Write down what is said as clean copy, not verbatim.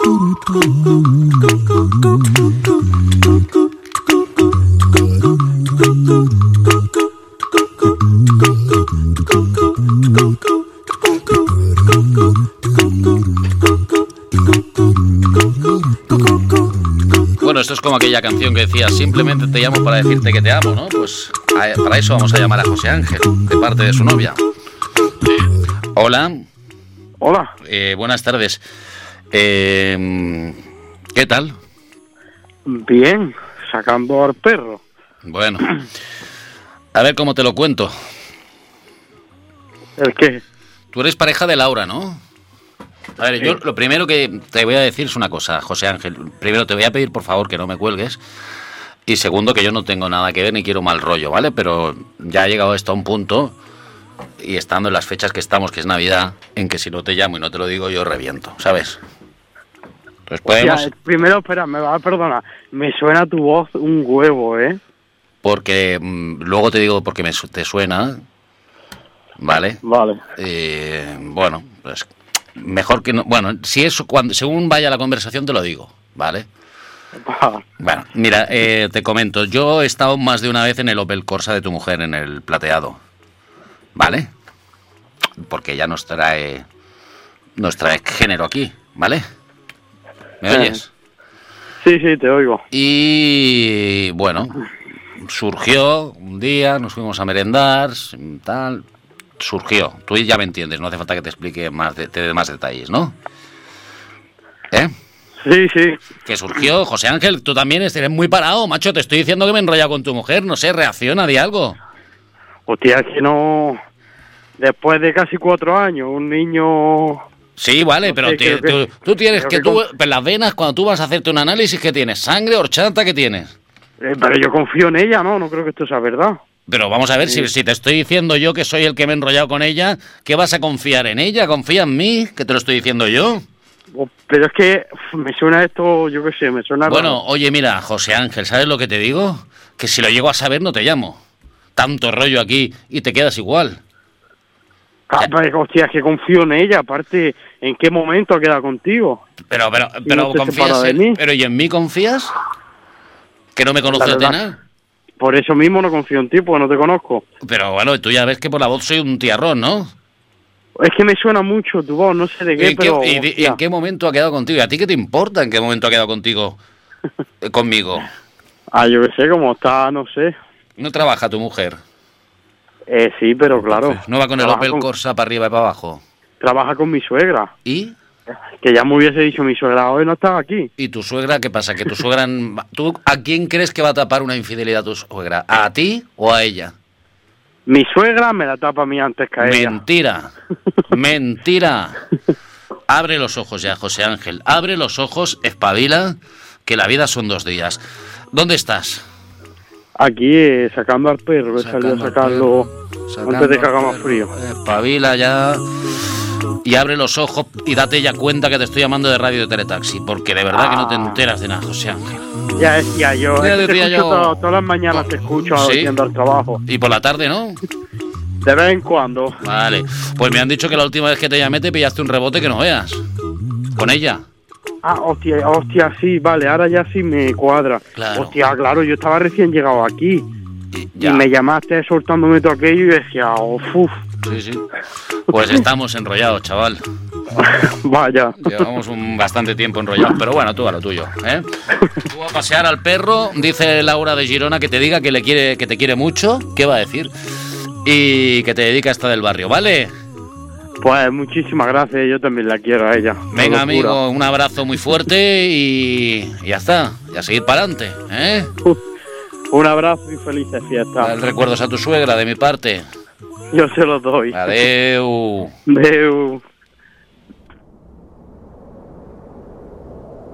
Bueno, esto es como aquella canción que decía: simplemente te llamo para decirte que te amo, ¿no? Pues para eso vamos a llamar a José Ángel, de parte de su novia. Hola. Hola. Buenas tardes. ¿Qué tal? Bien, sacando al perro. Bueno, a ver cómo te lo cuento. ¿El qué? Tú eres pareja de Laura, ¿no? A ver, yo lo primero que te voy a decir es una cosa, José Ángel. Primero te voy a pedir, por favor, que no me cuelgues. Y segundo, que yo no tengo nada que ver ni quiero mal rollo, ¿vale? Pero ya ha llegado esto a un punto, y estando en las fechas que estamos, que es Navidad, en que si no te llamo y no te lo digo, yo reviento, ¿sabes? Entonces podemos... Ya, primero, espera, me vas a perdonar. Me suena tu voz un huevo, ¿eh? Porque luego te digo porque te suena, ¿vale? Vale. Bueno, pues mejor que no... Bueno, si eso, según vaya la conversación te lo digo, ¿vale? Bueno, mira, te comento. Yo he estado más de una vez en el Opel Corsa de tu mujer, en el plateado, ¿vale? Porque ella nos trae género aquí, ¿vale? ¿Me oyes? Sí, te oigo. Y bueno, surgió un día, nos fuimos a merendar, tal, surgió. Tú ya me entiendes, no hace falta que te explique te dé más detalles, ¿no? Sí. Que surgió, José Ángel, tú también eres muy parado, macho, te estoy diciendo que me he enrollado con tu mujer, no sé, reacciona, di algo. Hostia, que no... Después de casi 4 años, un niño... Sí, vale, pero tú tienes pues las venas, cuando tú vas a hacerte un análisis, ¿qué tienes? ¿Sangre, horchata, qué tienes? Pero yo confío en ella, no creo que esto sea verdad. Pero vamos a ver, si te estoy diciendo yo que soy el que me he enrollado con ella, ¿qué vas a confiar en ella? ¿Confía en mí? Que te lo estoy diciendo yo. Pero es que me suena esto, yo qué sé, me suena... Bueno, raro. oye, mira, José Ángel, ¿sabes lo que te digo? Que si lo llego a saber no te llamo. Tanto rollo aquí y te quedas igual. Pero, hostia, es que confío en ella, aparte, ¿en qué momento ha quedado contigo? Pero no confías en mí. ¿Pero y en mí confías? ¿Que no me conoces de nada? Por eso mismo no confío en ti, porque no te conozco. Pero bueno, tú ya ves que por la voz soy un tiarrón, ¿no? Es que me suena mucho tu voz, no sé de qué, pero... ¿Y en qué momento ha quedado contigo? ¿Y a ti qué te importa en qué momento ha quedado contigo? Conmigo. Yo qué sé, como está, no sé. ¿No trabaja tu mujer? Sí, pero claro. ¿No va con el Opel Corsa para arriba y para abajo? Trabaja con mi suegra. ¿Y? Que ya me hubiese dicho, mi suegra hoy no estaba aquí. ¿Y tu suegra qué pasa? ¿Que tu suegra... ¿Tú a quién crees que va a tapar una infidelidad tu suegra? ¿A ti o a ella? Mi suegra me la tapa a mí antes que a ella. Mentira. Mentira. Abre los ojos ya, José Ángel. Abre los ojos, espabila, que la vida son 2 días. ¿Dónde estás? Aquí, sacando al perro, he salido a sacarlo antes de que haga más frío. Espabila ya y abre los ojos y date ya cuenta que te estoy llamando de radio de Teletaxi, porque de verdad que no te enteras de nada, José Ángel. Ya, yo te decía yo. Todas las mañanas te escucho yendo al trabajo. Y por la tarde, ¿no? De vez en cuando. Vale, pues me han dicho que la última vez que te llamé te pillaste un rebote que no veas. Con ella. Hostia, sí, vale, ahora ya sí me cuadra. Claro. Hostia, claro, yo estaba recién llegado aquí. Y me llamaste soltándome todo aquello y decía, uf. Sí. Pues estamos enrollados, chaval. Vaya. Llevamos bastante tiempo enrollados, pero bueno, tú a lo tuyo, ¿eh? Tú a pasear al perro, dice Laura de Girona que te diga que te quiere mucho, ¿qué va a decir? Y que te dedica a esta del barrio, ¿vale? Pues muchísimas gracias, yo también la quiero a ella. Venga, amigo, un abrazo muy fuerte y ya está, y a seguir para adelante, ¿eh? Un abrazo y felices fiestas. Recuerdos a tu suegra de mi parte. Yo se los doy. Adeu. Adeu.